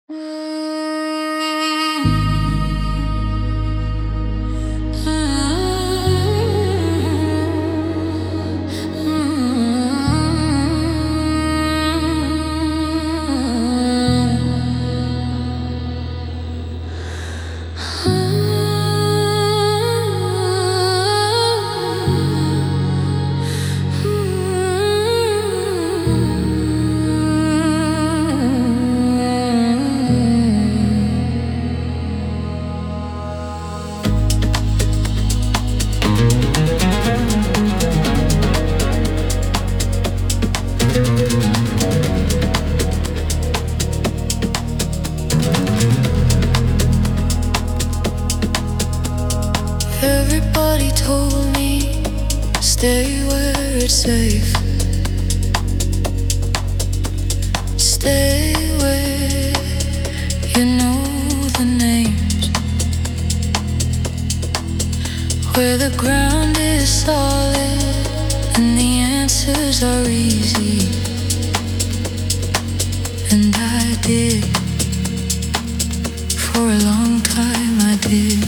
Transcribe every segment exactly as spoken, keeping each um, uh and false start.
Everybody told me stay where it's safe, stay where you know the names, where the ground is solid and the answers are easy. And I did, for a long time I did.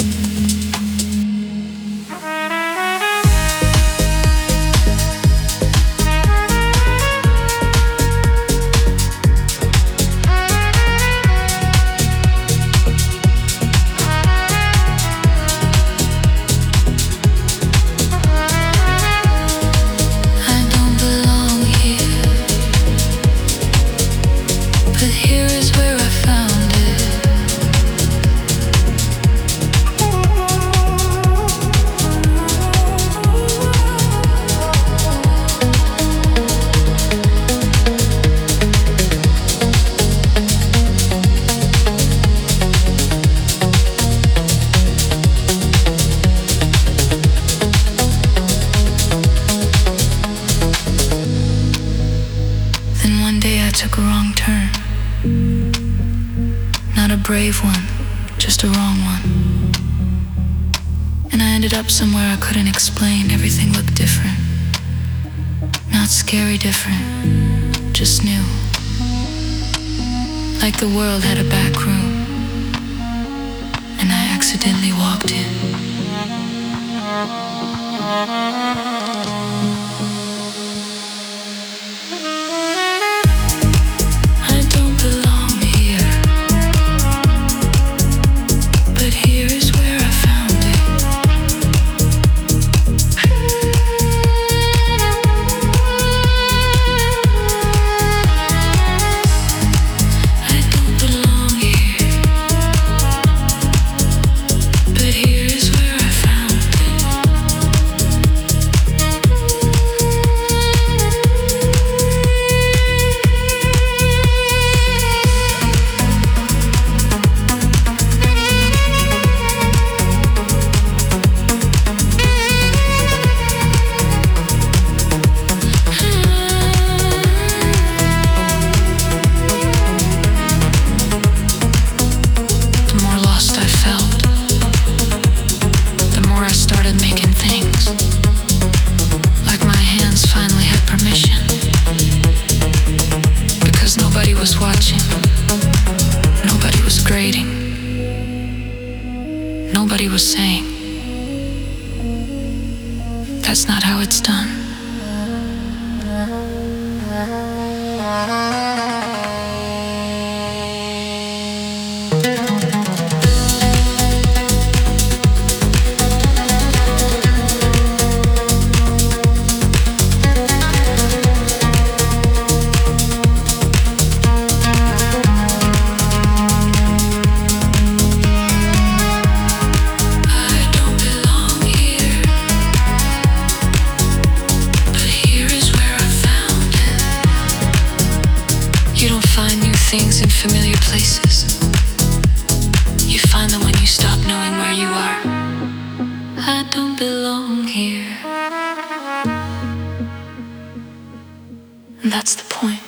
Took a wrong turn. Not a brave one, just a wrong one. And I ended up somewhere I couldn't explain. Everything looked different. Not scary different, just new. Like the world had a back room, and I accidentally walked in. Watching, nobody was grading, nobody was saying, that's not how it's done. Things in familiar places. You find them when you stop knowing where you are. I don't belong here. And that's the point.